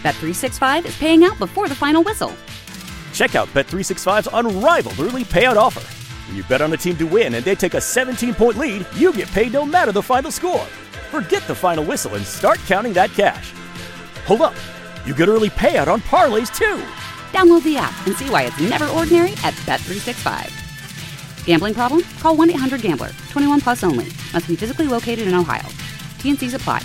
Bet365 is paying out before the final whistle. Check out Bet365's unrivaled early payout offer. When you bet on a team to win and they take a 17-point lead, you get paid no matter the final score. Forget the final whistle and start counting that cash. Hold up. You get early payout on parlays, too. Download the app and see why it's never ordinary at Bet365. Gambling problem? Call 1-800-GAMBLER. 21 plus only. Must be physically located in Ohio. T&Cs apply.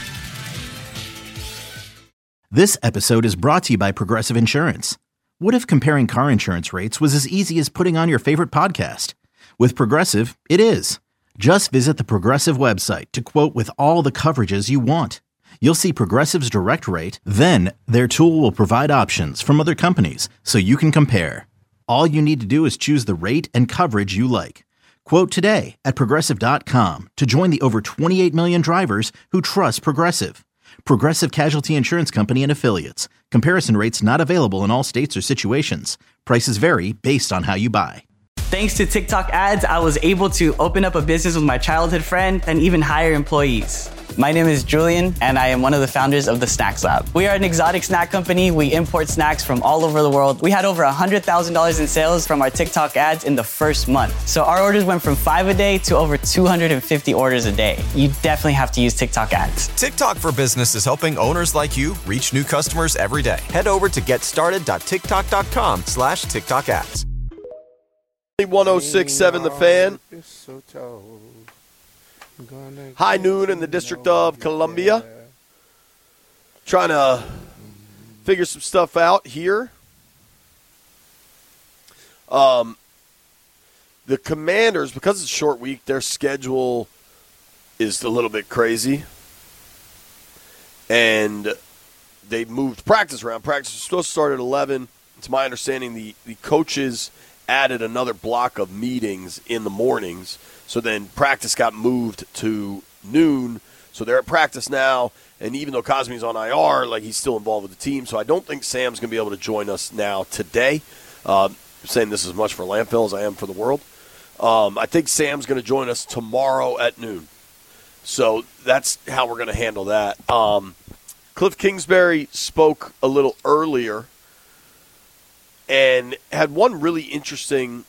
This episode is brought to you by Progressive Insurance. What if comparing car insurance rates was as easy as putting on your favorite podcast? With Progressive, it is. Just visit the Progressive website to quote with all the coverages you want. You'll see Progressive's direct rate, then their tool will provide options from other companies so you can compare. All you need to do is choose the rate and coverage you like. Quote today at Progressive.com to join the over 28 million drivers who trust Progressive. Progressive Casualty Insurance Company and Affiliates. Comparison rates not available in all states or situations. Prices vary based on how you buy. Thanks to TikTok ads, I was able to open up a business with my childhood friend and even hire employees. My name is Julian, and I am one of the founders of the Snacks Lab. We are an exotic snack company. We import snacks from all over the world. We had over $100,000 in sales from our TikTok ads in the first month. So our orders went from 5 a day to over 250 orders a day. You definitely have to use TikTok ads. TikTok for Business is helping owners like you reach new customers every day. Head over to getstarted.tiktok.com/TikTok ads. 106.7 The Fan. High noon in the District of Columbia. Trying to figure some stuff out here. The Commanders, because it's a short week, their schedule is a little bit crazy. And they moved practice around. Practice was supposed to start at 11. It's my understanding the coaches added another block of meetings in the mornings. So then practice got moved to noon. So they're at practice now. And even though Cosme's on IR, like he's still involved with the team. So I don't think Sam's going to be able to join us now today. I'm saying this as much for Landfill as I am for the world. I think Sam's going to join us tomorrow at noon. So that's how we're going to handle that. Cliff Kingsbury spoke a little earlier and had one really interesting,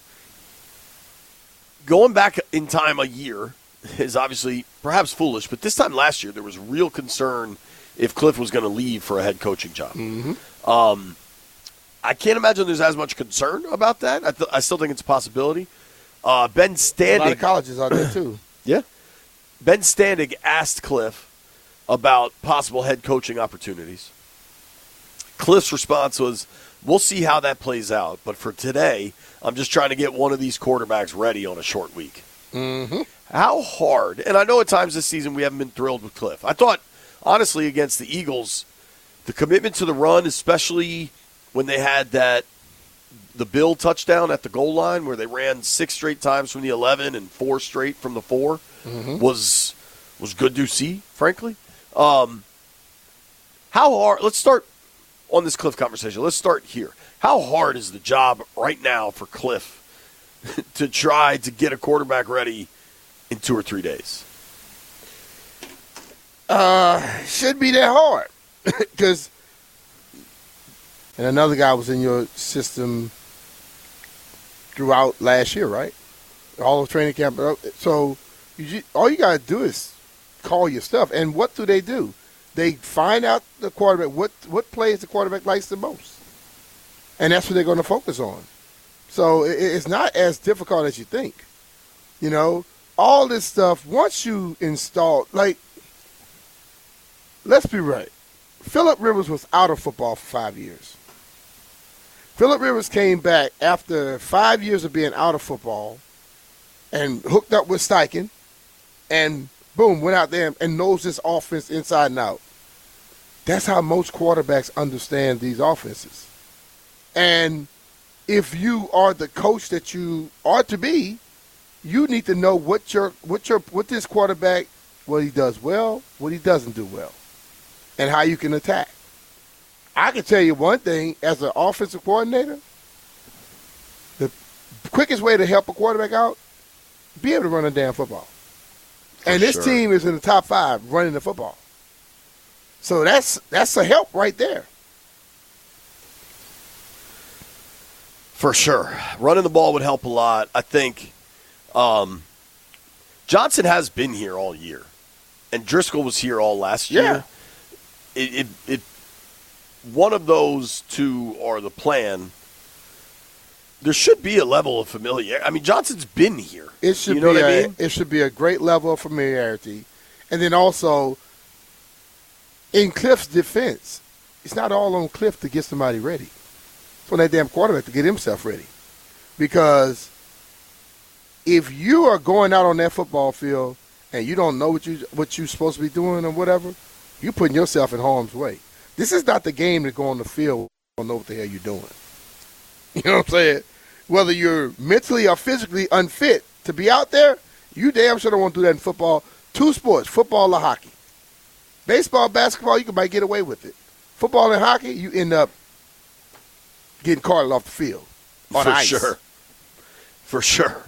going back in time a year is obviously perhaps foolish, but this time last year there was real concern if Cliff was going to leave for a head coaching job. Mm-hmm. I can't imagine there's as much concern about that. I still think it's a possibility. Ben Standig. A lot of colleges out there too. Yeah. Ben Standig asked Cliff about possible head coaching opportunities. Cliff's response was, we'll see how that plays out. But for today, I'm just trying to get one of these quarterbacks ready on a short week. Mm-hmm. How hard, and I know at times this season we haven't been thrilled with Cliff. I thought, honestly, against the Eagles, the commitment to the run, especially when they had the Bill touchdown at the goal line where they ran 6 straight times from the 11 and 4 straight from the 4, mm-hmm. was good to see, frankly. How hard – let's start – on this Cliff conversation, let's start here. How hard is the job right now for Cliff to try to get a quarterback ready in 2 or 3 days? Should be that hard. Because, and another guy was in your system throughout last year, right? All of training camp. So all you got to do is call your stuff. And what do? They find out the quarterback, what plays the quarterback likes the most. And that's what they're going to focus on. So it's not as difficult as you think. You know, all this stuff, once you install, like, let's be right. Phillip Rivers was out of football for 5 years. Phillip Rivers came back after 5 years of being out of football and hooked up with Steichen and, boom, went out there and knows this offense inside and out. That's how most quarterbacks understand these offenses. And if you are the coach that you ought to be, you need to know what this quarterback, what he does well, what he doesn't do well, and how you can attack. I can tell you one thing, as an offensive coordinator, the quickest way to help a quarterback out, be able to run a damn football. And this team is in the top 5 running the football. So that's a help right there. For sure. Running the ball would help a lot. I think Johnson has been here all year, and Driscoll was here all last year. It one of those two are the plan. There should be a level of familiarity. I mean, Johnson's been here. It should you know be what I mean? It should be a great level of familiarity. And then also, in Cliff's defense, it's not all on Cliff to get somebody ready. It's on that damn quarterback to get himself ready. Because if you are going out on that football field and you don't know what you're supposed to be doing or whatever, you're putting yourself in harm's way. This is not the game to go on the field and don't know what the hell you're doing. You know what I'm saying? Whether you're mentally or physically unfit to be out there, you damn sure don't want to do that in football. Two sports, football or hockey. Baseball, basketball, you might get away with it. Football and hockey, you end up getting carted off the field on For ice. sure. For sure.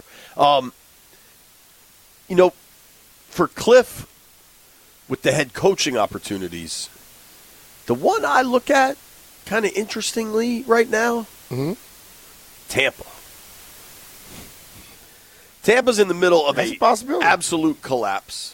For Cliff, with the head coaching opportunities, the one I look at kind of interestingly right now, Tampa. Tampa's in the middle of That's a possibility. Absolute collapse.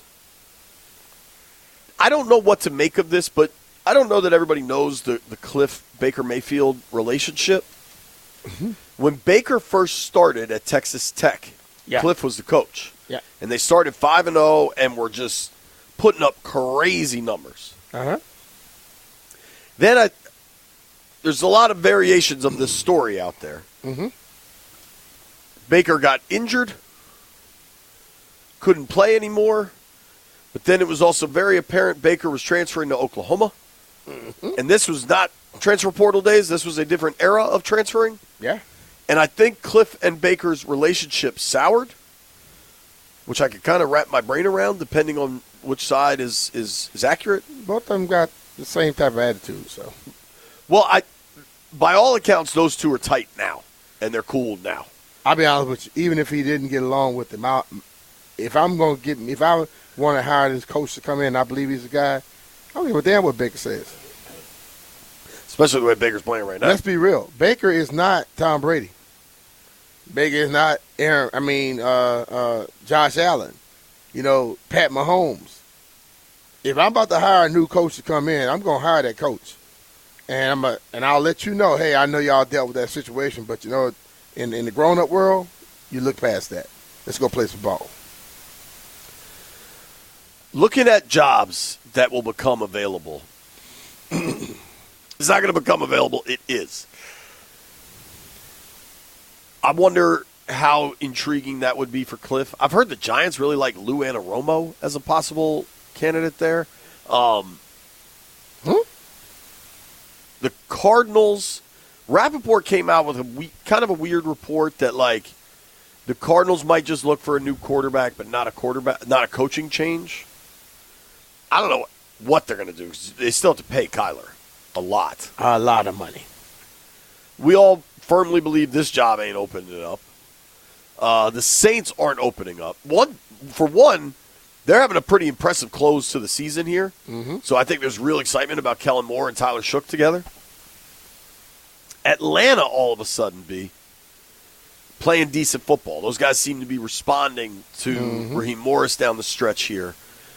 I don't know what to make of this, but I don't know that everybody knows the Cliff Baker Mayfield relationship. When Baker first started at Texas Tech, Cliff was the coach. Yeah. And they started 5-0 and were just putting up crazy numbers. Then there's a lot of variations of this story out there. Baker got injured, couldn't play anymore, but then it was also very apparent Baker was transferring to Oklahoma. And this was not transfer portal days. This was a different era of transferring. Yeah. And I think Cliff and Baker's relationship soured, which I could kind of wrap my brain around depending on which side is accurate. Both of them got the same type of attitude. So, well, by all accounts, those two are tight now, and they're cool now. I'll be honest with you. Even if he didn't get along with him, if I want to hire this coach to come in, I believe he's a guy. I don't give a damn what Baker says. Especially the way Baker's playing right now. Let's be real. Baker is not Tom Brady. Baker is not Josh Allen. Pat Mahomes. If I'm about to hire a new coach to come in, I'm going to hire that coach. And I'll let you know, hey, I know y'all dealt with that situation, but in the grown-up world, you look past that. Let's go play some ball. Looking at jobs that will become available. It's not going to become available. It is. I wonder how intriguing that would be for Cliff. I've heard the Giants really like Lou Anarumo as a possible candidate there. The Cardinals, Rappaport came out with kind of a weird report that the Cardinals might just look for a new quarterback, but not a coaching change. I don't know what they're going to do. They still have to pay Kyler a lot of money. We all firmly believe this job ain't opening up. The Saints aren't opening up. For one, they're having a pretty impressive close to the season here. So I think there's real excitement about Kellen Moore and Tyler Shough together. Atlanta, all of a sudden, playing decent football. Those guys seem to be responding to Raheem Morris down the stretch here.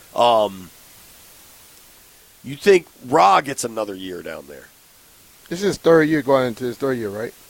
You think Ra gets another year down there? This is his third year, going into his third year, right?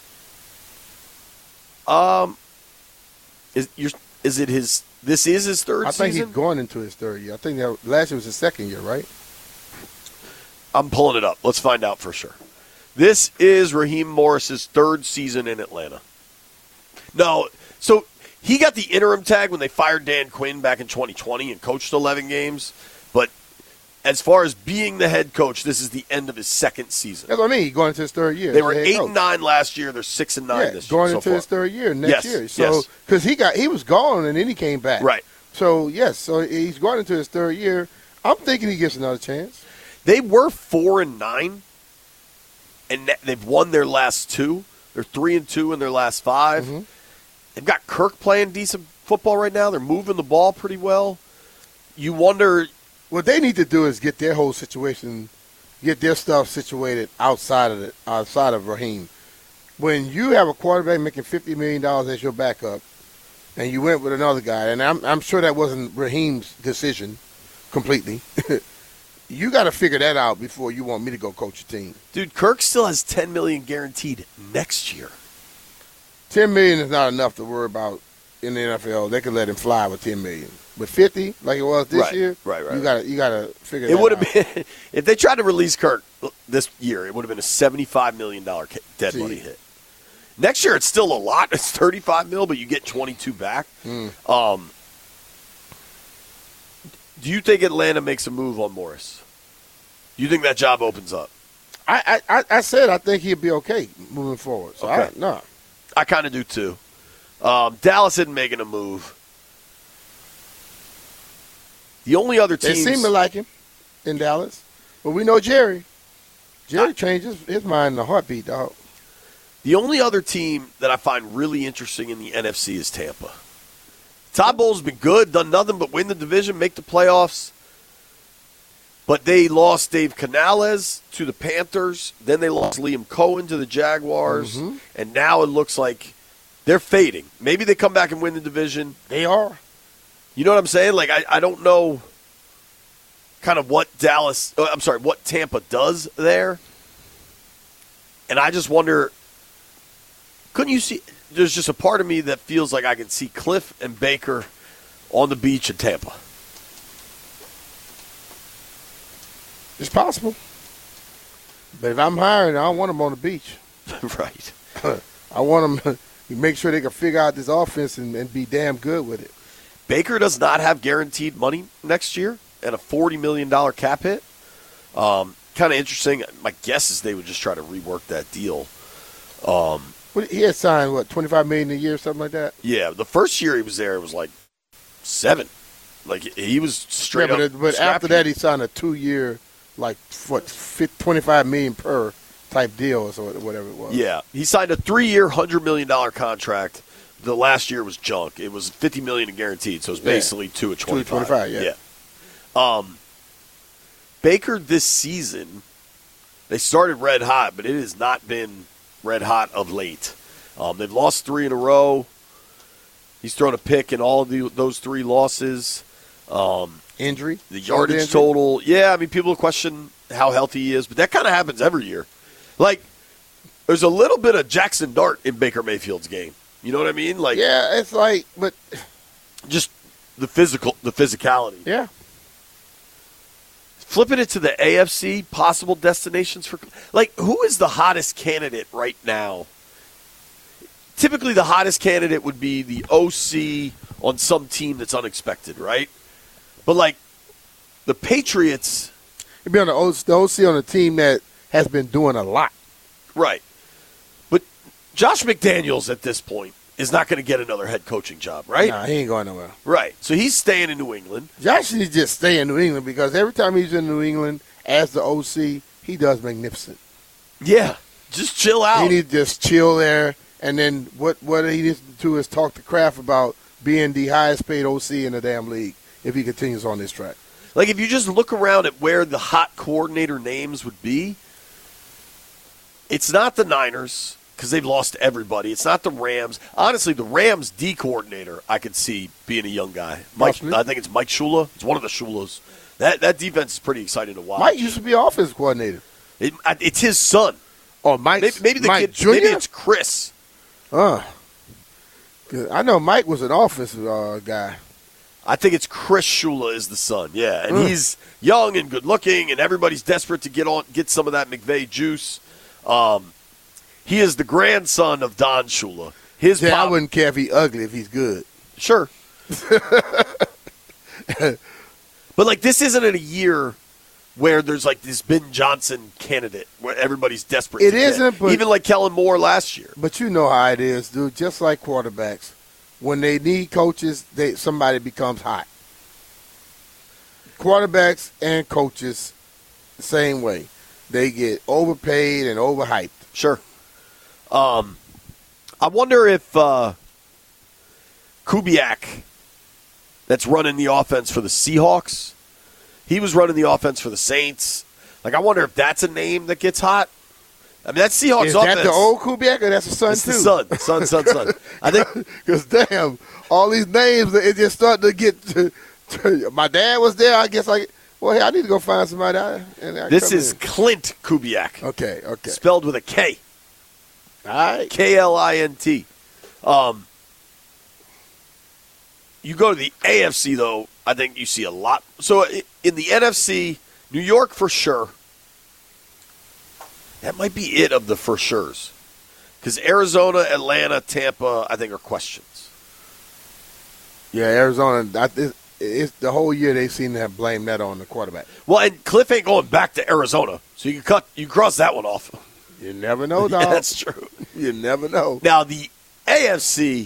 Is it his? This is his third season? I think he's going into his third year. I think that last year was his second year, right? I'm pulling it up. Let's find out for sure. This is Raheem Morris's third season in Atlanta. No, so he got the interim tag when they fired Dan Quinn back in 2020 and coached 11 games. But as far as being the head coach, this is the end of his second season. That's what I mean. He's going into his third year. They were 8-9 last year. They're 6-9 this year. Going into his third year next year. So yes. Because he was gone and then he came back. Right. So so he's going into his third year. I'm thinking he gets another chance. They were 4-9, and they've won their last two. They're 3-2 in their last 5. They've got Kirk playing decent football right now. They're moving the ball pretty well. You wonder. What they need to do is get their whole situation, get their stuff situated outside of Raheem. when you have a quarterback making $50 million as your backup, and you went with another guy, and I'm sure that wasn't Raheem's decision completely. You got to figure that out before you want me to go coach your team. Dude, Kirk still has $10 million guaranteed next year. $10 million is not enough to worry about in the NFL. They could let him fly with $10 million. With 50, like it was this year, you gotta figure that out. It would have been if they tried to release Kirk this year, it would have been a $75 million dead money hit. Next year, it's still a lot. It's $35 million, but you get 22 back. Do you think Atlanta makes a move on Morris? Do you think that job opens up? I said I think he'd be okay moving forward. So okay. I kind of do too. Dallas isn't making a move. The only other teams they seem to like him in Dallas, but we know Jerry. Jerry changes his mind in a heartbeat, dog. The only other team that I find really interesting in the NFC is Tampa. Todd Bowles been good, done nothing but win the division, make the playoffs. But they lost Dave Canales to the Panthers. Then they lost Liam Cohen to the Jaguars. Mm-hmm. And now it looks like they're fading. Maybe they come back and win the division. They are. You know what I'm saying? Like, I don't know kind of what Tampa does there. And I just wonder, couldn't you see, there's just a part of me that feels like I can see Cliff and Baker on the beach in Tampa. It's possible. But if I'm hiring, I don't want them on the beach. Right. I want them to make sure they can figure out this offense and be damn good with it. Baker does not have guaranteed money next year and a $40 million cap hit. Kind of interesting. My guess is they would just try to rework that deal. He had signed, $25 million a year, something like that? Yeah, the first year he was there, it was like $7 million. Like, he was straight up. But after that, he signed a 2-year, $25 million per type deal or whatever it was. Yeah, he signed a 3-year, $100 million contract. The last year was junk. It was $50 million guaranteed, so it was basically 2 at 25. 2 at 25, Baker this season, they started red hot, but it has not been red hot of late. They've lost 3 in a row. He's thrown a pick in all of those 3 losses. Injury? The yardage total. Yeah, I mean, people question how healthy he is, but that kind of happens every year. Like, there's a little bit of Jackson Dart in Baker Mayfield's game. You know what I mean? Like, yeah, it's like, but just the physicality. Yeah. Flipping it to the AFC, possible destinations for, like, who is the hottest candidate right now? Typically, the hottest candidate would be the OC on some team that's unexpected, right? But, like, the Patriots. It'd be on the OC on a team that has been doing a lot. Right. But Josh McDaniels at this point is not going to get another head coaching job, right? Nah, he ain't going nowhere. Right. So he's staying in New England. Josh needs to just stay in New England because every time he's in New England as the OC, he does magnificent. Yeah. Just chill out. He needs to just chill there. And then what he needs to do is talk to Kraft about being the highest paid OC in the damn league if he continues on this track. Like, if you just look around at where the hot coordinator names would be, it's not the Niners because they've lost everybody. It's not the Rams. Honestly, the Rams D coordinator I could see being a young guy. I think it's Mike Shula. It's one of the Shulas. That defense is pretty exciting to watch. Mike used to be offensive coordinator. It's his son. Oh, Mike. Maybe the Mike kid. Jr.? Maybe it's Chris. I know Mike was an offensive guy. I think it's Chris Shula is the son, yeah. And he's young and good-looking, and everybody's desperate to get some of that McVay juice. He is the grandson of Don Shula. I wouldn't care if he's ugly if he's good. Sure. But, like, this isn't in a year where there's, like, this Ben Johnson candidate where everybody's desperate It isn't, but even like Kellen Moore last year. But you know how it is, dude. Just like quarterbacks. When they need coaches, somebody becomes hot. Quarterbacks and coaches, the same way. They get overpaid and overhyped. Sure. I wonder if Kubiak, that's running the offense for the Seahawks, he was running the offense for the Saints. Like, I wonder if that's a name that gets hot. I mean, that Seahawks Is offense. that the old Kubiak or that's the son It's too? the son. I think Because damn, all these names, it just started to get to my dad was there. I guess hey, I need to go find somebody. this is Clint Kubiak. Okay. Spelled with a K. All right. Klint. You go to the AFC, though, I think you see a lot. So in the NFC, New York for sure. That might be it of the for sures. Because Arizona, Atlanta, Tampa, I think are questions. Yeah, Arizona, it's the whole year they seem to have blamed that on the quarterback. Well, and Cliff ain't going back to Arizona, so you can cross that one off. You never know, dog. Yeah, that's true. You never know. Now, the AFC,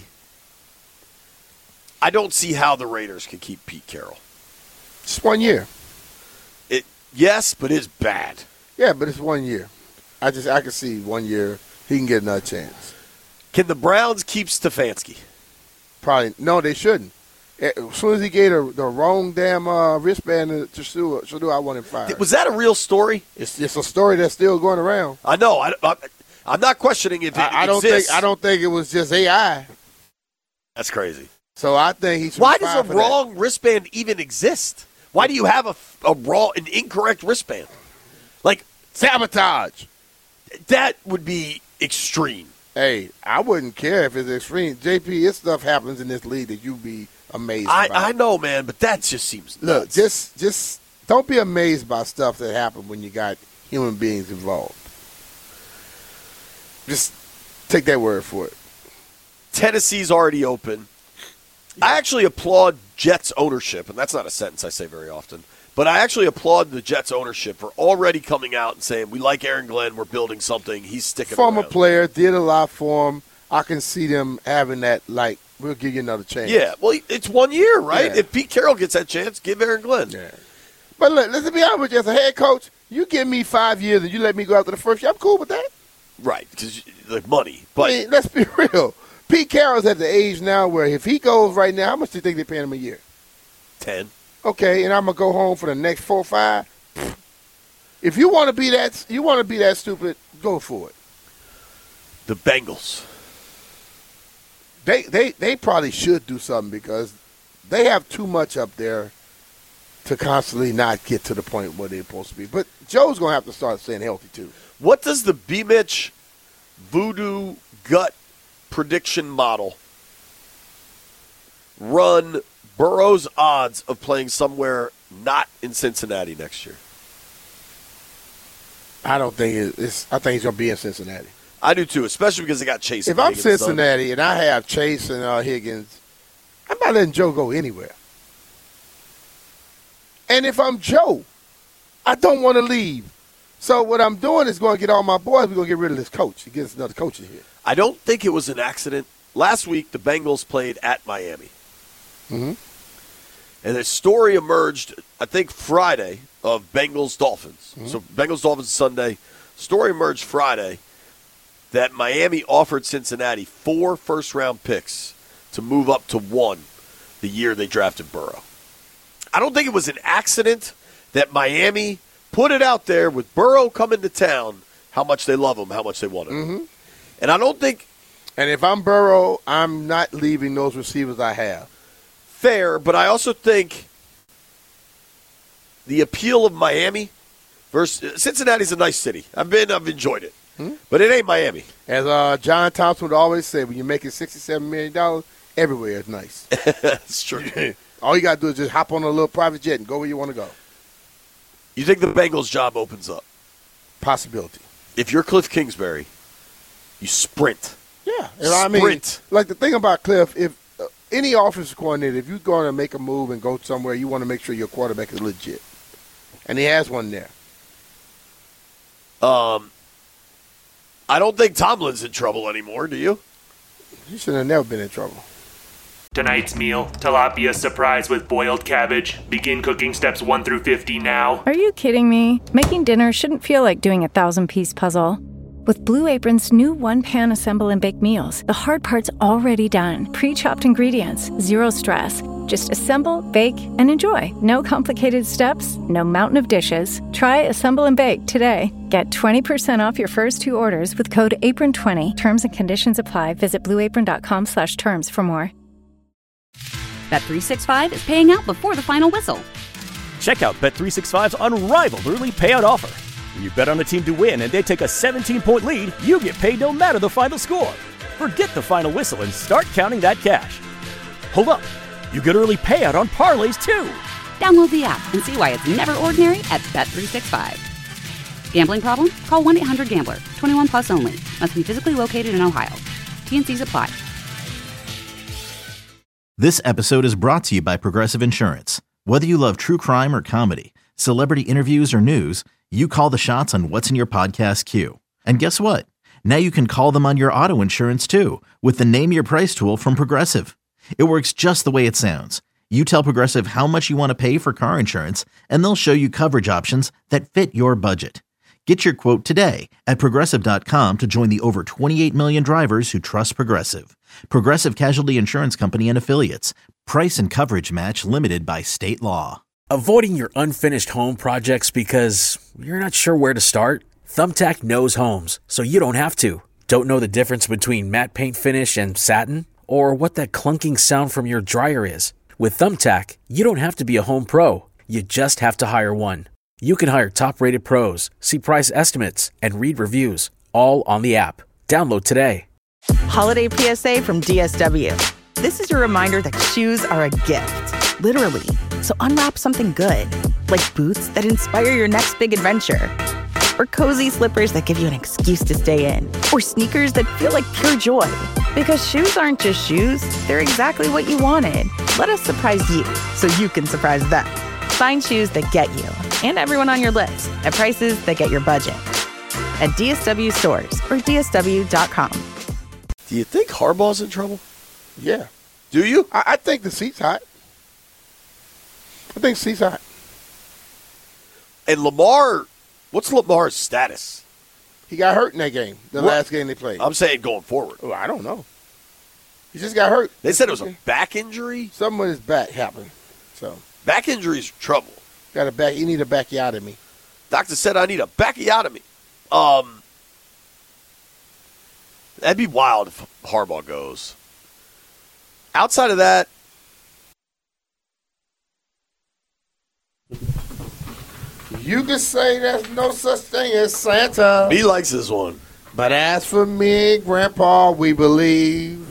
I don't see how the Raiders can keep Pete Carroll. Just 1 year. Yes, but it's bad. Yeah, but it's 1 year. I can see 1 year he can get another chance. Can the Browns keep Stefanski? Probably. No, they shouldn't. As soon as he gave the wrong damn wristband to Shadou, I want him fired. Was that a real story? It's a story that's still going around. I know. I'm not questioning if it exists. I don't think it was just AI. That's crazy. So I think he's. Why does a wrong wristband even exist? Why do you have an incorrect wristband? Like sabotage. That would be extreme. Hey, I wouldn't care if it's extreme. JP, this stuff happens in this league that you'd be amazed by. I know, man, but that just seems nuts. Look, just don't be amazed by stuff that happens when you got human beings involved. Just take that word for it. Tennessee's already open. Yeah. I actually applaud Jets ownership, and that's not a sentence I say very often, but I actually applaud the Jets ownership for already coming out and saying, we like Aaron Glenn, we're building something, he's sticking around. Former player, did a lot for him. I can see them having that, we'll give you another chance. Yeah, well, it's 1 year, right? Yeah. If Pete Carroll gets that chance, give Aaron Glenn. Yeah. But look, let's be honest with you, as a head coach, you give me 5 years and you let me go after the first year, I'm cool with that. Right, because the money. But I mean, let's be real. Pete Carroll's at the age now where if he goes right now, how much do you think they're paying him a year? 10. Okay, and I'm gonna go home for the next 4 or 5. If you want to be that stupid, go for it. The Bengals. They probably should do something because they have too much up there to constantly not get to the point where they're supposed to be. But Joe's gonna have to start staying healthy too. What does the B-Mitch voodoo gut prediction model run Burrow's odds of playing somewhere not in Cincinnati next year? I don't think it's. I think he's gonna be in Cincinnati. I do too, especially because they got Chase. If I'm Cincinnati and I have Chase and Higgins, I'm not letting Joe go anywhere. And if I'm Joe, I don't want to leave. So what I'm doing is going to get all my boys. We're going to get rid of this coach. He gets another coach in here. I don't think it was an accident. Last week, the Bengals played at Miami. Mm-hmm. And a story emerged, I think, Friday of Bengals-Dolphins. Mm-hmm. So Bengals-Dolphins Sunday. Story emerged Friday that Miami offered Cincinnati 4 first-round picks to move up to 1 the year they drafted Burrow. I don't think it was an accident that Miami put it out there with Burrow coming to town, how much they love him, how much they want him. Mm-hmm. And I don't think... And if I'm Burrow, I'm not leaving those receivers I have. Fair, but I also think the appeal of Miami versus... Cincinnati's a nice city. I've enjoyed it. Hmm? But it ain't Miami. As John Thompson would always say, when you're making $67 million, everywhere is nice. That's true. All you got to do is just hop on a little private jet and go where you want to go. You think the Bengals job opens up? Possibility. If you're Cliff Kingsbury, you sprint. Yeah. I mean, like the thing about Cliff, if any offensive coordinator, if you're going to make a move and go somewhere, you want to make sure your quarterback is legit. And he has one there. I don't think Tomlin's in trouble anymore, do you? He should have never been in trouble. Tonight's meal, tilapia surprise with boiled cabbage. Begin cooking steps 1 through 50 now. Are you kidding me? Making dinner shouldn't feel like doing a 1,000-piece puzzle. With Blue Apron's new one-pan assemble and bake meals, the hard part's already done. Pre-chopped ingredients, zero stress. Just assemble, bake, and enjoy. No complicated steps, no mountain of dishes. Try Assemble and Bake today. Get 20% off your first 2 orders with code APRON20. Terms and conditions apply. Visit blueapron.com/terms for more. Bet365 is paying out before the final whistle. Check out Bet365's unrivaled early payout offer. When you bet on a team to win and they take a 17-point lead, you get paid no matter the final score. Forget the final whistle and start counting that cash. Hold up. You get early payout on parlays, too. Download the app and see why it's never ordinary at Bet365. Gambling problem? Call 1-800-GAMBLER. 21 plus only. Must be physically located in Ohio. T&Cs apply. This episode is brought to you by Progressive Insurance. Whether you love true crime or comedy, celebrity interviews or news, you call the shots on what's in your podcast queue. And guess what? Now you can call them on your auto insurance, too, with the Name Your Price tool from Progressive. It works just the way it sounds. You tell Progressive how much you want to pay for car insurance, and they'll show you coverage options that fit your budget. Get your quote today at Progressive.com to join the over 28 million drivers who trust Progressive. Progressive Casualty Insurance Company and Affiliates. Price and coverage match limited by state law. Avoiding your unfinished home projects because you're not sure where to start? Thumbtack knows homes, so you don't have to. Don't know the difference between matte paint finish and satin? Or what that clunking sound from your dryer is? With Thumbtack, you don't have to be a home pro. You just have to hire one. You can hire top-rated pros, see price estimates, and read reviews, all on the app. Download today. Holiday PSA from DSW. This is your reminder that shoes are a gift, literally. So unwrap something good, like boots that inspire your next big adventure, or cozy slippers that give you an excuse to stay in, or sneakers that feel like pure joy. Because shoes aren't just shoes, they're exactly what you wanted. Let us surprise you so you can surprise them. Find shoes that get you and everyone on your list at prices that get your budget. At DSW stores or DSW.com. Do you think Harbaugh's in trouble? Yeah. Do you? I think the seat's hot. I think the seat's hot. And Lamar, what's Lamar's status? He got hurt in that game, last game they played. I'm saying going forward. Oh, I don't know. He just got hurt. They said it was a back injury? Something with his back happened. So back injury's trouble. You need a bacchiotomy. Doctor said I need a bacchiotomy. That'd be wild if Harbaugh goes. Outside of that, you can say there's no such thing as Santa. he likes this one. But as for me, Grandpa, we believe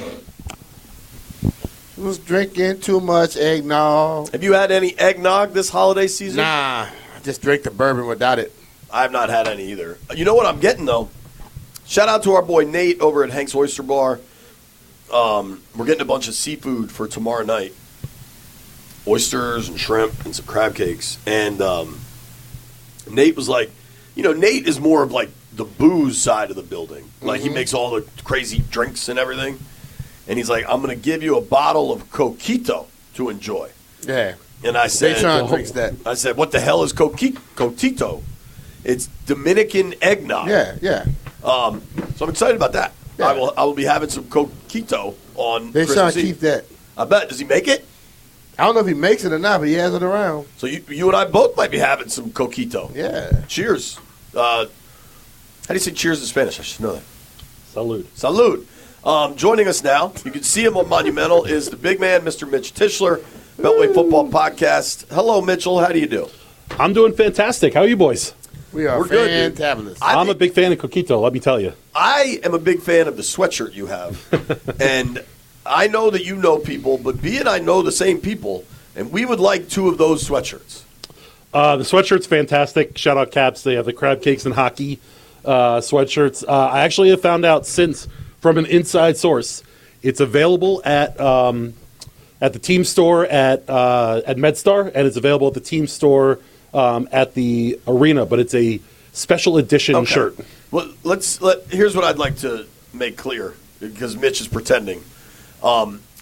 he was drinking too much eggnog. Have you had any eggnog this holiday season? Nah, I just drink the bourbon without it. I have not had any either. You know what I'm getting, though? Shout out to our boy Nate over at Hank's Oyster Bar. We're getting a bunch of seafood for tomorrow night. Oysters and shrimp and some crab cakes. And Nate was like, Nate is more of like the booze side of the building. Like he makes all the crazy drinks and everything. And he's like, I'm going to give you a bottle of Coquito to enjoy. Yeah. And I said, drinks that. I said, what the hell is Coquito? It's Dominican eggnog. Yeah. So I'm excited about that. Yeah. I will be having some Coquito on They Christmas trying to Eve. keep that. I bet. Does he make it? I don't know if he makes it or not, but he has it around. So you and I both might be having some Coquito. Yeah. Cheers. How do you say cheers in Spanish? I should know that. Salud. Salud. Joining us now, you can see him on Monumental, is the big man, Mr. Mitch Tischler, Beltway Football Podcast. Hello, Mitchell. How do you do? I'm doing fantastic. How are you boys? We're good, fantabulous. I'm a big fan of Coquito, let me tell you. I am a big fan of the sweatshirt you have. And I know that you know people, but B and I know the same people, and we would like 2 of those sweatshirts. The sweatshirt's fantastic. Shout out Caps. They have the crab cakes and hockey sweatshirts. I actually have found out since from an inside source, it's available at the team store at MedStar, and it's available at the team store at the arena. But it's a special edition shirt. Well, here's what I'd like to make clear because Mitch is pretending.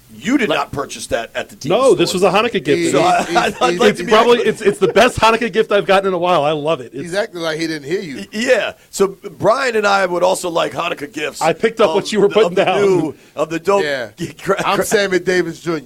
You did not purchase that at the team No, store. this was a Hanukkah gift. So I'd like to be it's the best Hanukkah gift I've gotten in a while. I love it. He's acting like he didn't hear you. Yeah. So Brian and I would also like Hanukkah gifts. I picked up what you were putting down. Of the dope. Yeah. I'm Sammy Davis Jr. Give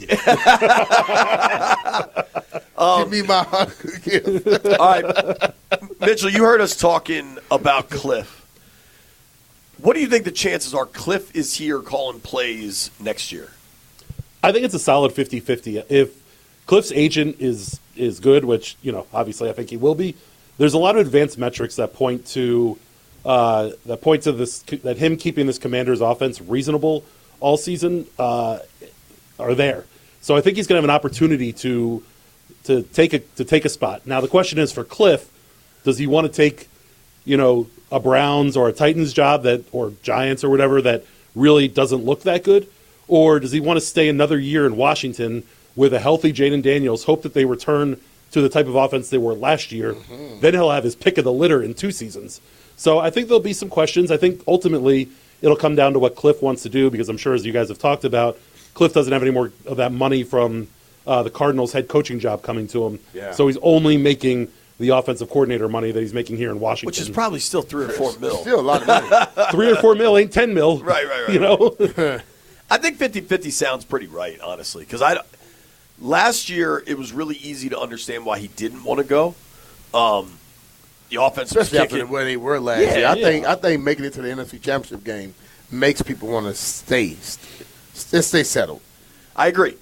me my Hanukkah gift. All right. Mitchell, you heard us talking about Cliff. What do you think the chances are Cliff is here calling plays next year? I think it's a solid 50-50. If Cliff's agent is good, which, obviously I think he will be, there's a lot of advanced metrics that point to this, that him keeping this Commanders offense reasonable all season are there. So I think he's going to have an opportunity to take a spot. Now the question is for Cliff, does he want to take, a Browns or a Titans job or Giants or whatever that really doesn't look that good? Or does he want to stay another year in Washington with a healthy Jaden Daniels, hope that they return to the type of offense they were last year? Mm-hmm. Then he'll have his pick of the litter in 2 seasons. So I think there'll be some questions. I think ultimately it'll come down to what Cliff wants to do, because I'm sure, as you guys have talked about, Cliff doesn't have any more of that money from the Cardinals head coaching job coming to him. Yeah. So he's only making the offensive coordinator money that he's making here in Washington. Which is probably still $3 or $4 mil. Still a lot of money. $3 or $4 mil ain't $10 mil. Right. I think 50-50 sounds pretty right, honestly, because last year it was really easy to understand why he didn't want to go. The offense, especially after where they were last year. I think making it to the NFC Championship game makes people want to stay settled. I agree.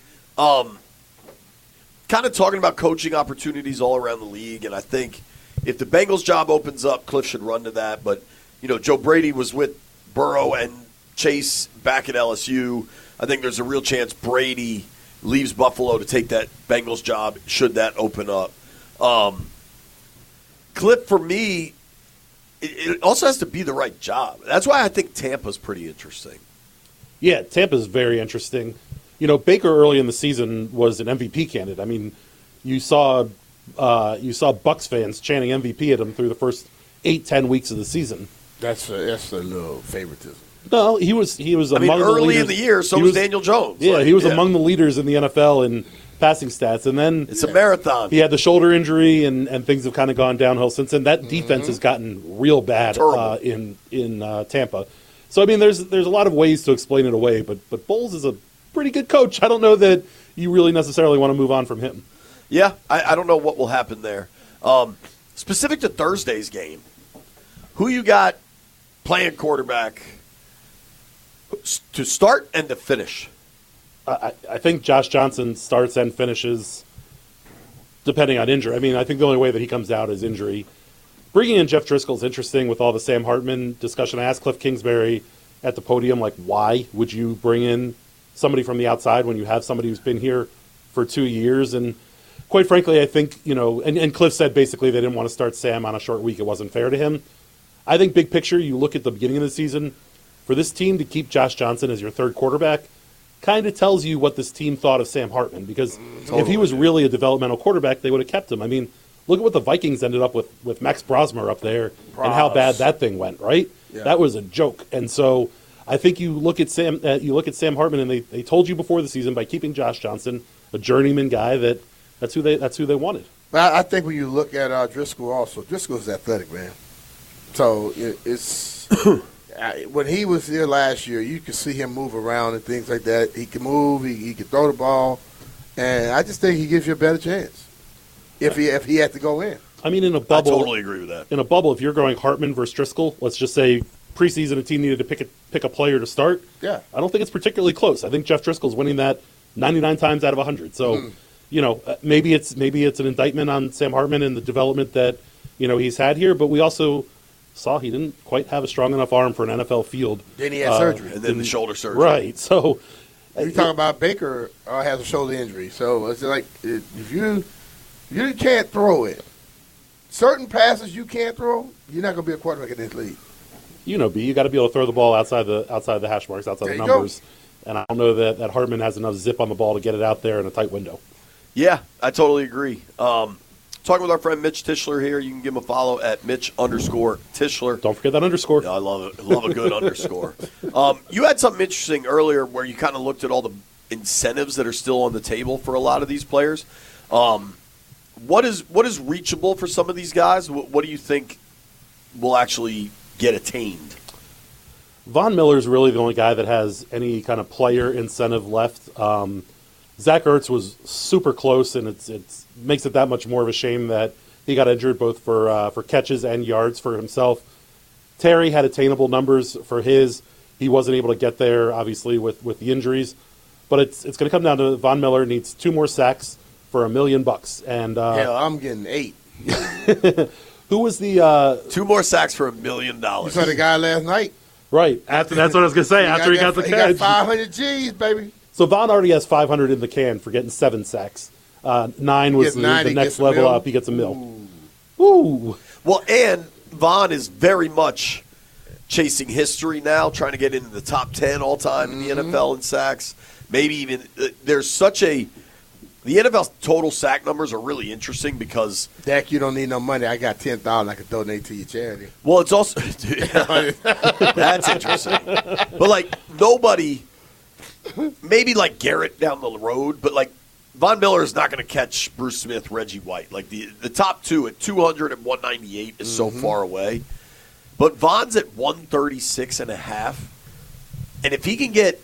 Kind of talking about coaching opportunities all around the league, and I think if the Bengals job opens up, Cliff should run to that. But Joe Brady was with Burrow and Chase back at LSU. I think there's a real chance Brady leaves Buffalo to take that Bengals job should that open up. Cliff, for me, it also has to be the right job. That's why I think Tampa's pretty interesting. Yeah, Tampa's very interesting. Baker early in the season was an MVP candidate. I mean, you saw Bucs fans chanting MVP at him through the first 8-10 weeks of the season. That's a little favoritism. No, he was among the early leaders. in the year, so was Daniel Jones. Yeah, he was among the leaders in the NFL in passing stats, and then it's a marathon. He had the shoulder injury, and things have kind of gone downhill since then. That defense has gotten real bad in Tampa. So I mean, there's a lot of ways to explain it away, but Bowles is a pretty good coach. I don't know that you really necessarily want to move on from him. Yeah, I don't know what will happen there. Specific to Thursday's game, who you got playing quarterback to start and to finish? I think Josh Johnson starts and finishes depending on injury. I mean, I think the only way that he comes out is injury. Bringing in Jeff Driscoll is interesting with all the Sam Hartman discussion. I asked Cliff Kingsbury at the podium, why would you bring in somebody from the outside when you have somebody who's been here for 2 years? And quite frankly, I think, and Cliff said basically they didn't want to start Sam on a short week. It wasn't fair to him. I think big picture, you look at the beginning of the season, for this team to keep Josh Johnson as your third quarterback kind of tells you what this team thought of Sam Hartman, because if he was really a developmental quarterback, they would have kept him. I mean, look at what the Vikings ended up with Max Brosmer up there and how bad that thing went, right? Yeah. That was a joke. And so I think you look at Sam Hartman, and they told you before the season by keeping Josh Johnson, a journeyman guy, that's who they wanted. But I think when you look at Driscoll also, Driscoll's athletic, man. So it's when he was here last year, you could see him move around and things like that. He can move, he can throw the ball, and I just think he gives you a better chance if he had to go in. I mean, in a bubble, I totally agree with that. In a bubble, if you're going Hartman versus Driscoll, let's just say preseason a team needed to pick a player to start. Yeah, I don't think it's particularly close. I think Jeff Driscoll's winning that 99 times out of 100. So, maybe it's an indictment on Sam Hartman and the development that he's had here, but we also saw he didn't quite have a strong enough arm for an NFL field. Then he had surgery. And then the shoulder surgery. Right. So you're talking about Baker has a shoulder injury. So it's like if you can't throw it, certain passes you can't throw, you're not going to be a quarterback in this league. B, you got to be able to throw the ball outside the hash marks, outside the numbers. And I don't know that Hartman has enough zip on the ball to get it out there in a tight window. Yeah, I totally agree. Talking with our friend Mitch Tischler here. You can give him a follow at Mitch_Tischler. Don't forget that underscore. Yeah, I love it. I love a good underscore. You had something interesting earlier where you kind of looked at all the incentives that are still on the table for a lot of these players. What is reachable for some of these guys? What do you think will actually get attained? Von Miller is really the only guy that has any kind of player incentive left. Zach Ertz was super close, and it makes it that much more of a shame that he got injured both for catches and yards for himself. Terry had attainable numbers for his. He wasn't able to get there, obviously, with the injuries. But it's going to come down to Von Miller needs 2 more sacks for $1 million. And I'm getting 8. Who was the 2 more sacks for $1 million? You saw the guy last night. Right. That's what I was going to say. After he got the catch, he got 500 G's, baby. So Von already has 500 in the can for getting 7 sacks. 9 was the next level up. He gets $1 million. Ooh. Well, and Von is very much chasing history now, trying to get into the top 10 all time in the NFL in sacks. Maybe even there's such a the NFL's total sack numbers are really interesting because Dak, you don't need no money. I got $10,000 I could donate to your charity. Well, it's also that's interesting. But like nobody, maybe like Garrett down the road, but like Von Miller is not going to catch Bruce Smith, Reggie White. Like the top 2 at 200 and 198 is so far away. But Von's at 136.5, and if he can get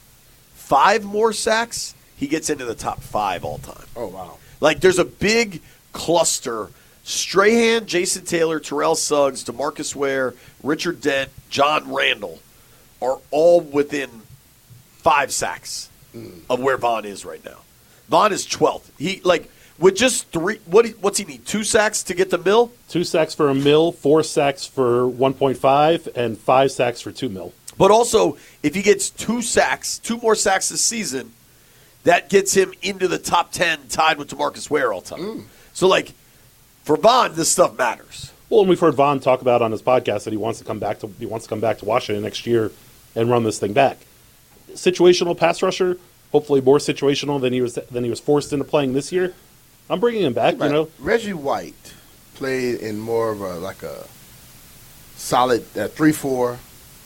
5 more sacks, he gets into the top 5 all time. Oh, wow. Like, there's a big cluster. Strahan, Jason Taylor, Terrell Suggs, DeMarcus Ware, Richard Dent, John Randall are all within 5 sacks of where Von is right now. Von is 12th. He, like, with just 3, what's he need? 2 sacks to get the mill? 2 sacks for $1 million, 4 sacks for 1.5, and 5 sacks for $2 million. But also, if he gets 2 more sacks this season, that gets him into the top 10, tied with DeMarcus Ware all time. So, like, for Von, this stuff matters. Well, and we've heard Von talk about on his podcast that he wants to come back to Washington next year and run this thing back. Situational pass rusher, hopefully more situational than he was forced into playing this year. I'm bringing him back. You know, Reggie White played in more of a solid 3-4.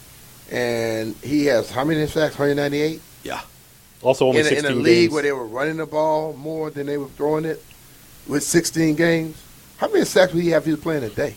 And he has how many sacks? 198? Yeah. Also only 16 in a league where they were running the ball more than they were throwing it with 16 games. How many sacks would he have if he was playing a day?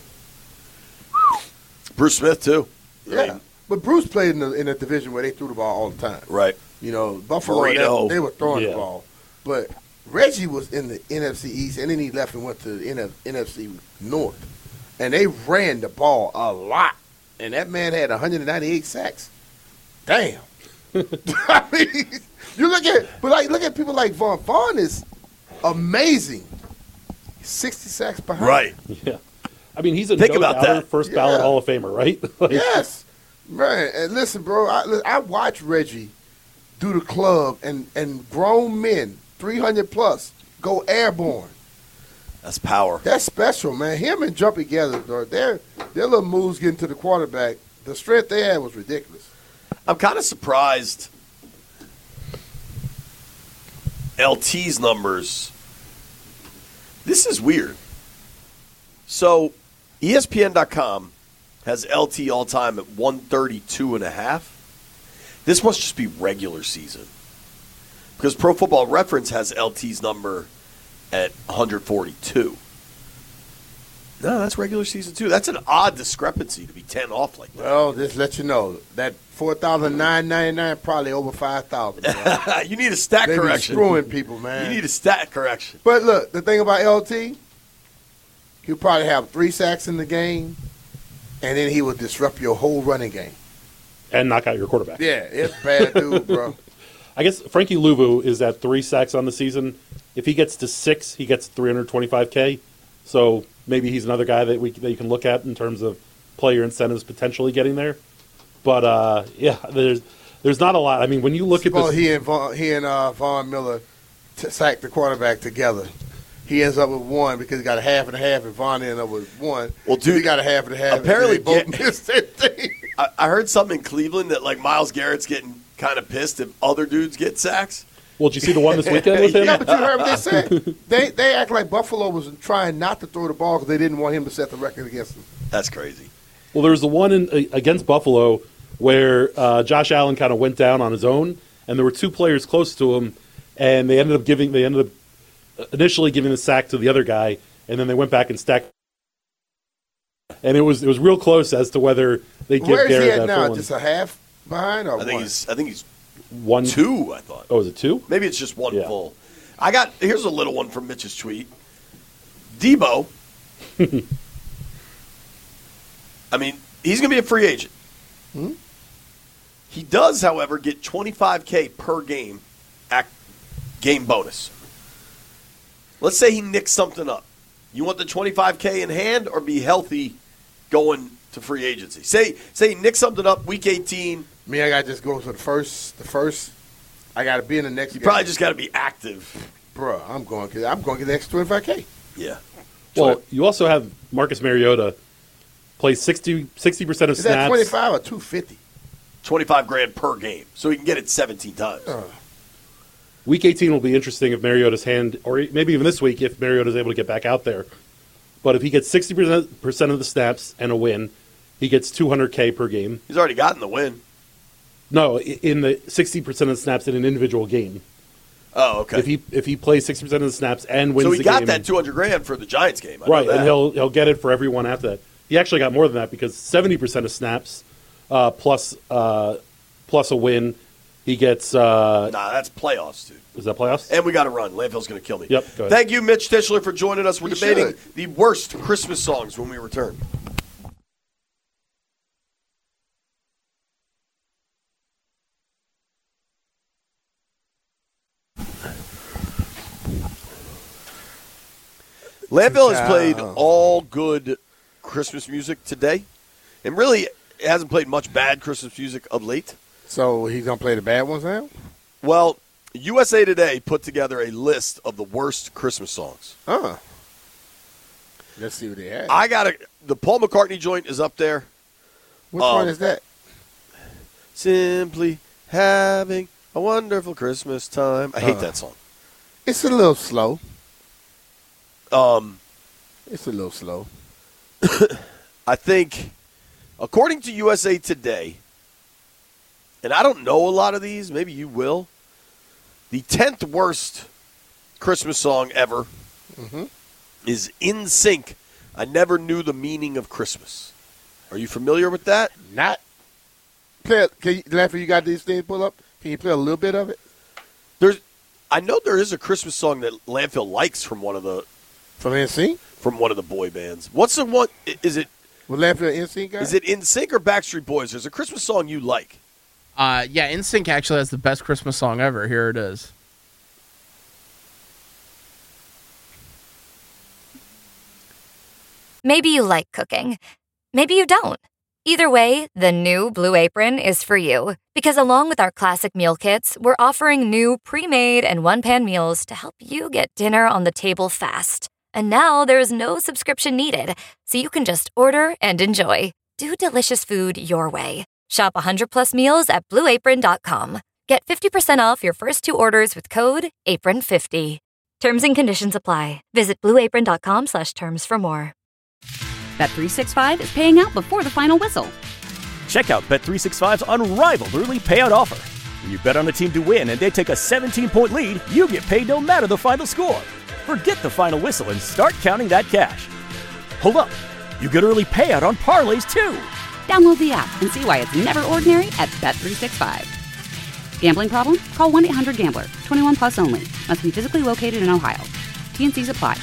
Bruce Smith, too. Yeah. But Bruce played in a division where they threw the ball all the time. Right. You know, Buffalo, they were throwing the ball. But Reggie was in the NFC East, and then he left and went to the NFC North. And they ran the ball a lot. And that man had 198 sacks. Damn. I mean, you look at people like Von. Von is amazing. 60 sacks behind. Right. Yeah. I mean, he's a first ballot Hall of Famer, right? Yes. Man, and listen, bro, I watched Reggie do the club and grown men, 300 plus, go airborne. That's power. That's special, man. Him and Jumpy together, bro, their little moves getting to the quarterback, the strength they had was ridiculous. I'm kind of surprised LT's numbers. This is weird. So ESPN.com has LT all time at 132.5. This must just be regular season. Because Pro Football Reference has LT's number at 142. No, that's regular season too. That's an odd discrepancy to be 10 off like that. Well, just let you know that 4,999 probably over 5,000. You need a stat correction. They be screwing people, man. You need a stat correction. But look, the thing about LT, he'll probably have 3 sacks in the game, and then he will disrupt your whole running game and knock out your quarterback. Yeah, it's bad, dude, bro. I guess Frankie Louvu is at 3 sacks on the season. If he gets to 6, he gets $325K. So maybe he's another guy that you can look at in terms of player incentives potentially getting there. But yeah, there's not a lot. I mean, when you look at this, he and Von Miller sacked the quarterback together. He ends up with 1 because he got a half and a half, and Von ended up with 1. Well, dude, he got a half and a half. Apparently, and they both missed that thing. I heard something in Cleveland that like Myles Garrett's getting kind of pissed if other dudes get sacks. Well, did you see the one this weekend with him? Yeah, but you heard what they said. They act like Buffalo was trying not to throw the ball because they didn't want him to set the record against them. That's crazy. Well, there was the one against Buffalo where Josh Allen kind of went down on his own, and there were two players close to him, and they ended up initially giving the sack to the other guy, and then they went back and stacked. And it was real close as to whether they give Where is Garrett he at that now? full Just a half behind or I think one? he's 1-2. I thought. Oh, is it 2? Maybe it's just one full. Here's a little one from Mitch's tweet. Debo. I mean, he's going to be a free agent. Hmm? He does, however, get $25K per game game bonus. Let's say he nicks something up. You want the $25K in hand or be healthy going to free agency? Say he nicks something up week 18. Me, I got to just go for the first. I got to be in the next. You probably just got to be active. Bro, I'm going to get the extra $25K. Yeah. Well, you also have Marcus Mariota play 60% of Is snaps. that 25 or 250? $25,000 per game, so he can get it 17 times. Week 18 will be interesting if Mariota's hand, or maybe even this week if Mariota's able to get back out there. But if he gets 60% of the snaps and a win, he gets $200K per game. He's already gotten the win. No, in the 60% of the snaps in an individual game. Oh, okay. If he plays 60% of the snaps and wins so the he game, got that $200,000 for the Giants game, right? And he'll get it for everyone after that. He actually got more than that because 70% of snaps plus a win, he gets. That's playoffs, dude. Is that playoffs? And we got to run. Landfill's going to kill me. Yep. Go ahead. Thank you, Mitch Tischler, for joining us. We're You debating should. the worst Christmas songs when we return. Landfill has played all good Christmas music today, and really hasn't played much bad Christmas music of late. So he's going to play the bad ones now? Well, USA Today put together a list of the worst Christmas songs. Let's see what they have. The Paul McCartney joint is up there. Which one is that? Simply having a wonderful Christmas time. I hate that song. It's a little slow. It's a little slow. I think, according to USA Today, and I don't know a lot of these, maybe you will, the 10th worst Christmas song ever is In Sync. I Never Knew the Meaning of Christmas. Are you familiar with that? Not. Laffer, you got these things pulled up? Can you play a little bit of it? I know there is a Christmas song that Landfill likes from one of the NSYNC? From one of the boy bands. What's the one? Is it? Well, Landfill NSYNC guy? Is it NSYNC or Backstreet Boys? There's a Christmas song you like. Yeah, NSYNC actually has the best Christmas song ever. Here it is. Maybe you like cooking. Maybe you don't. Either way, the new Blue Apron is for you. Because along with our classic meal kits, we're offering new pre-made and one-pan meals to help you get dinner on the table fast. And now there's no subscription needed, so you can just order and enjoy. Do delicious food your way. Shop 100+ meals at BlueApron.com. Get 50% off your first 2 orders with code APRON50. Terms and conditions apply. Visit BlueApron.com/terms for more. Bet365 is paying out before the final whistle. Check out Bet365's unrivaled early payout offer. When you bet on a team to win and they take a 17-point lead, you get paid no matter the final score. Forget the final whistle and start counting that cash. Hold up. You get early payout on parlays, too. Download the app and see why it's never ordinary at Bet365. Gambling problem? Call 1-800-GAMBLER. 21 plus only. Must be physically located in Ohio. T&Cs apply.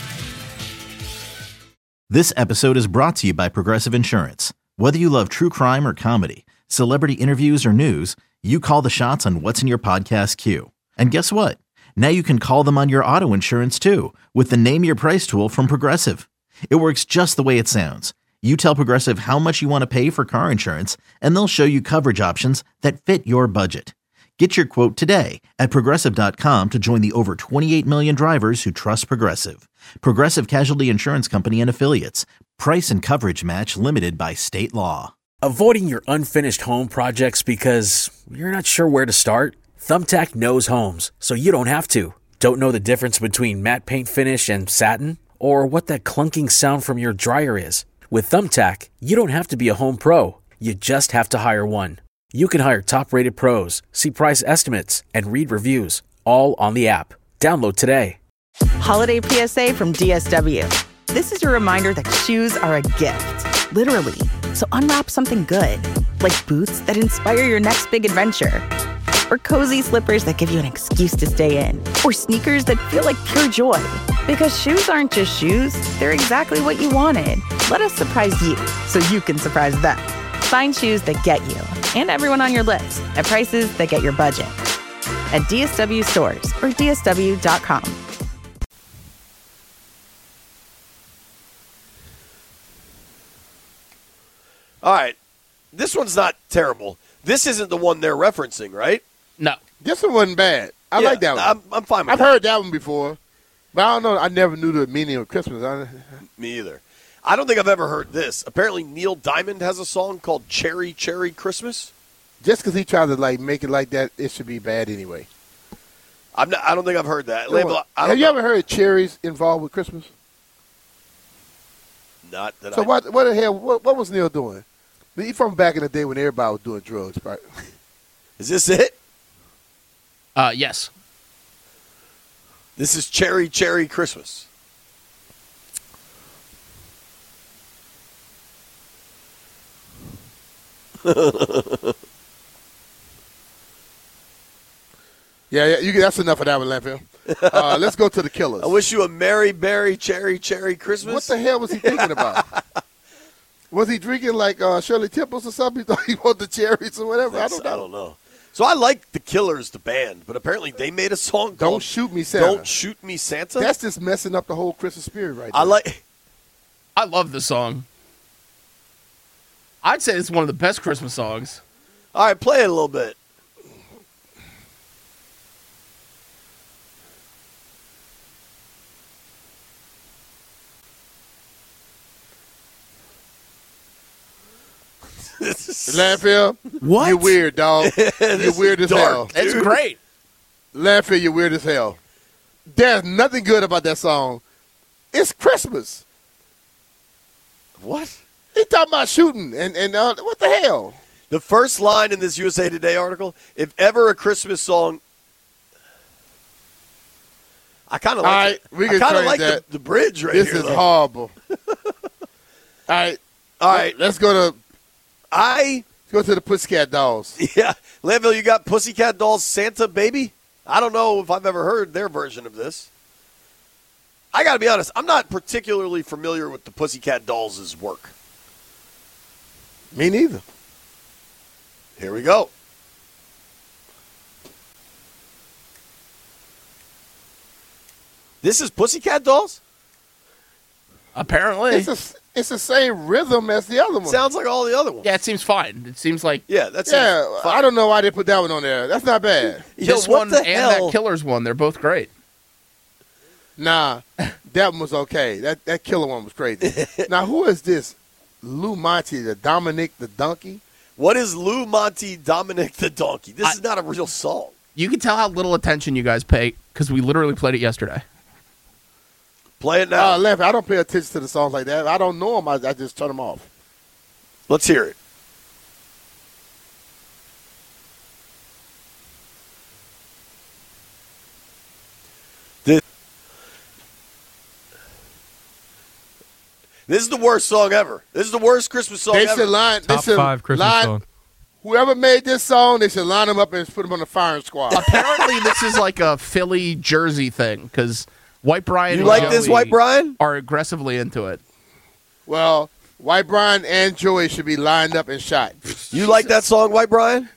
This episode is brought to you by Progressive Insurance. Whether you love true crime or comedy, celebrity interviews or news, you call the shots on what's in your podcast queue. And guess what? Now you can call them on your auto insurance too with the Name Your Price tool from Progressive. It works just the way it sounds. You tell Progressive how much you want to pay for car insurance, and they'll show you coverage options that fit your budget. Get your quote today at Progressive.com to join the over 28 million drivers who trust Progressive. Progressive Casualty Insurance Company and Affiliates. Price and coverage match limited by state law. Avoiding your unfinished home projects because you're not sure where to start? Thumbtack knows homes, so you don't have to. Don't know the difference between matte paint finish and satin? Or what that clunking sound from your dryer is? With Thumbtack, you don't have to be a home pro. You just have to hire one. You can hire top-rated pros, see price estimates, and read reviews, all on the app. Download today. Holiday PSA from DSW. This is your reminder that shoes are a gift, literally. So unwrap something good, like boots that inspire your next big adventure, or cozy slippers that give you an excuse to stay in, or sneakers that feel like pure joy. Because shoes aren't just shoes, they're exactly what you wanted. Let us surprise you so you can surprise them. Find shoes that get you and everyone on your list at prices that get your budget. At DSW stores or DSW.com. All right. This one's not terrible. This isn't the one they're referencing, right? No. This one wasn't bad. I like that one. I'm fine with I've that. heard that one before, but I don't know. I never knew the meaning of Christmas. Me either. I don't think I've ever heard this. Apparently, Neil Diamond has a song called Cherry, Cherry Christmas. Just because he tried to make it like that, it should be bad anyway. I don't think I've heard that. Have you ever heard cherries involved with Christmas? Not that So what the hell, what was Neil doing? He from back in the day when everybody was doing drugs, right? Is this it? Yes. This is Cherry, Cherry Christmas. Yeah, that's enough of that one, Landfill. Let's go to the Killers. I wish you a Merry Berry Cherry Cherry Christmas. What the hell was he thinking about? Was he drinking like Shirley Temples or something? He thought he wanted the cherries or whatever? I don't know. So I like the Killers, the band, but apparently they made a song called Don't Shoot Me Santa. Don't Shoot Me Santa? That's just messing up the whole Christmas spirit right there. I love this song. I'd say it's one of the best Christmas songs. All right, play it a little bit. Landfill, what? You're weird, dog. You're weird as hell. It's great. Landfill, you're weird as hell. There's nothing good about that song. It's Christmas. What? He talking about shooting and what the hell? The first line in this USA Today article, if ever a Christmas song, I kind of like we can like that. the bridge right this here. This is horrible. All right. Let's go to the Pussycat Dolls. Yeah. Landfill, you got Pussycat Dolls Santa Baby? I don't know if I've ever heard their version of this. I got to be honest, I'm not particularly familiar with the Pussycat Dolls' work. Me neither. Here we go. This is Pussycat Dolls? Apparently. It's the same rhythm as the other one. Sounds like all the other ones. Yeah, it seems fine. It seems like... Yeah, that's I don't know why they put that one on there. That's not bad. This one and that Killers one, they're both great. Nah, that one was okay. That Killer one was crazy. Now, who is this? Lou Monte, the Dominic the Donkey? What is Lou Monte Dominic the Donkey? This is not a real song. You can tell how little attention you guys pay because we literally played it yesterday. Play it now. Left. I don't pay attention to the songs like that. I don't know them. I just turn them off. Let's hear it. This is the worst song ever. This is the worst Christmas song ever. Top 5 Christmas song. Whoever made this song, they should line them up and put them on the firing squad. Apparently, this is like a Philly Jersey thing because White Brian You like this, White Brian? Are aggressively into it. Well, White Brian and Joey should be lined up and shot. You like that song, White Brian?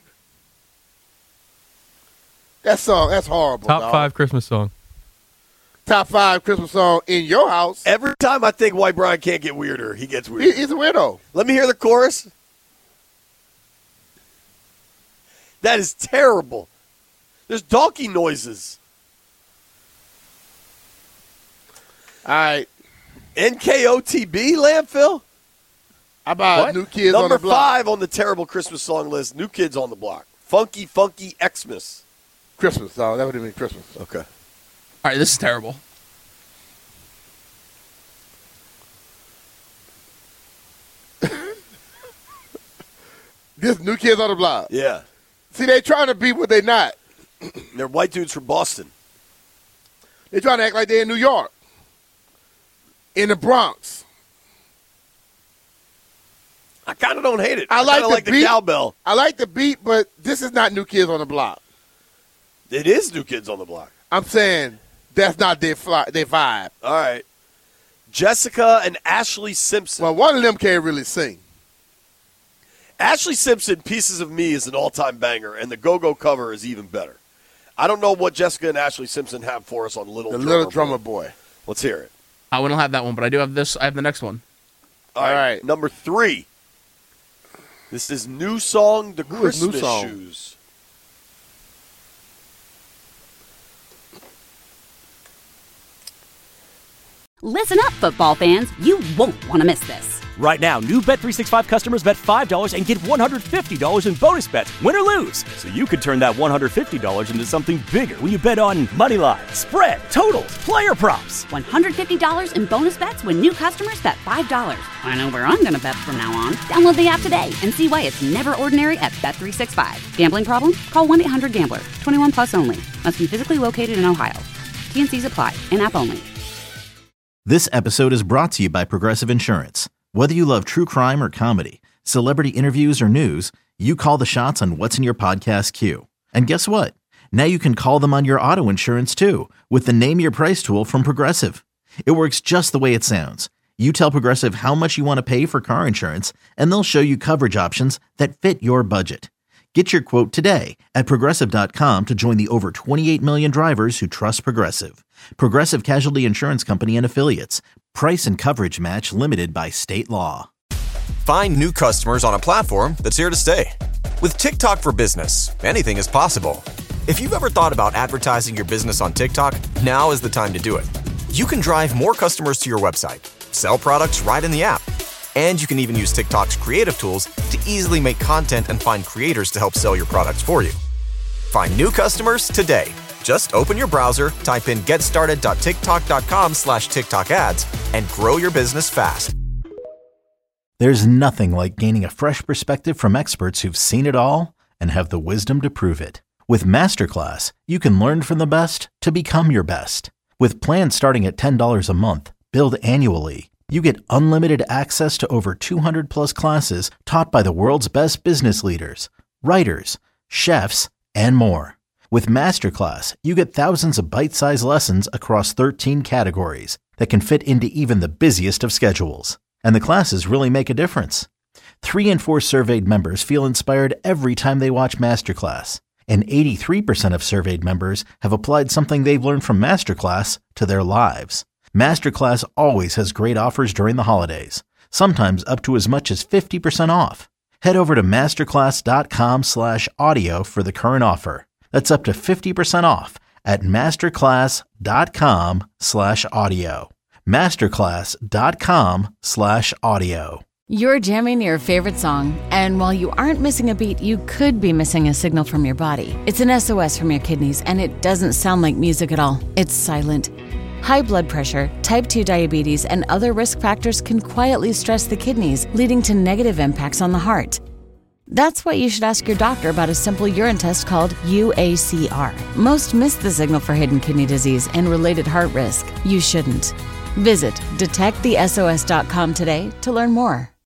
That song, that's horrible. Top 5 Christmas song. Top 5 Christmas song in your house. Every time I think White Brian can't get weirder, he gets weirder. He's a weirdo. Let me hear the chorus. That is terrible. There's donkey noises. All right. NKOTB, Landfill? How about New Kids on Number the Block? 5 on the terrible Christmas song list, New Kids on the Block. Funky, Funky Xmas. Christmas, though. That would have been Christmas. Okay. All right, this is terrible. This New Kids on the Block. Yeah. See, they trying to be what they not. They're white dudes from Boston. They trying to act like they're in New York. In the Bronx. I kind of don't hate it. I like the cowbell. I like the beat, but this is not New Kids on the Block. It is New Kids on the Block. I'm saying that's not their vibe. All right. Jessica and Ashley Simpson. Well, one of them can't really sing. Ashley Simpson, Pieces of Me, is an all-time banger, and the Go-Go cover is even better. I don't know what Jessica and Ashley Simpson have for us on Little Drummer Boy. Let's hear it. I don't have that one, but I do have this. I have the next one. All right. Number 3. This is New Song, The Christmas New Song? Shoes. Listen up, football fans. You won't want to miss this. Right now, new Bet365 customers bet $5 and get $150 in bonus bets, win or lose. So you could turn that $150 into something bigger when you bet on moneyline, spread, totals, player props. $150 in bonus bets when new customers bet $5. I know where I'm going to bet from now on. Download the app today and see why it's never ordinary at Bet365. Gambling problem? Call 1-800-GAMBLER. 21 plus only. Must be physically located in Ohio. T&Cs apply. In-app only. This episode is brought to you by Progressive Insurance. Whether you love true crime or comedy, celebrity interviews or news, you call the shots on what's in your podcast queue. And guess what? Now you can call them on your auto insurance too with the Name Your Price tool from Progressive. It works just the way it sounds. You tell Progressive how much you want to pay for car insurance, and they'll show you coverage options that fit your budget. Get your quote today at Progressive.com to join the over 28 million drivers who trust Progressive. Progressive Casualty Insurance Company and Affiliates. Price and coverage match limited by state law. Find new customers on a platform that's here to stay. With TikTok for Business, anything is possible. If you've ever thought about advertising your business on TikTok, now is the time to do it. You can drive more customers to your website, sell products right in the app, and you can even use TikTok's creative tools to easily make content and find creators to help sell your products for you. Find new customers today. Just open your browser, type in getstarted.tiktok.com/TikTok ads, and grow your business fast. There's nothing like gaining a fresh perspective from experts who've seen it all and have the wisdom to prove it. With Masterclass, you can learn from the best to become your best. With plans starting at $10 a month, billed annually, you get unlimited access to over 200 plus classes taught by the world's best business leaders, writers, chefs, and more. With Masterclass, you get thousands of bite-sized lessons across 13 categories that can fit into even the busiest of schedules. And the classes really make a difference. 3 in 4 surveyed members feel inspired every time they watch Masterclass. And 83% of surveyed members have applied something they've learned from Masterclass to their lives. Masterclass always has great offers during the holidays, sometimes up to as much as 50% off. Head over to masterclass.com/audio for the current offer. That's up to 50% off at masterclass.com/audio. masterclass.com/audio. You're jamming your favorite song, and while you aren't missing a beat, you could be missing a signal from your body. It's an SOS from your kidneys, and it doesn't sound like music at all. It's silent. High blood pressure, type 2 diabetes, and other risk factors can quietly stress the kidneys, leading to negative impacts on the heart. That's why you should ask your doctor about a simple urine test called UACR. Most miss the signal for hidden kidney disease and related heart risk. You shouldn't. Visit detectthesos.com today to learn more.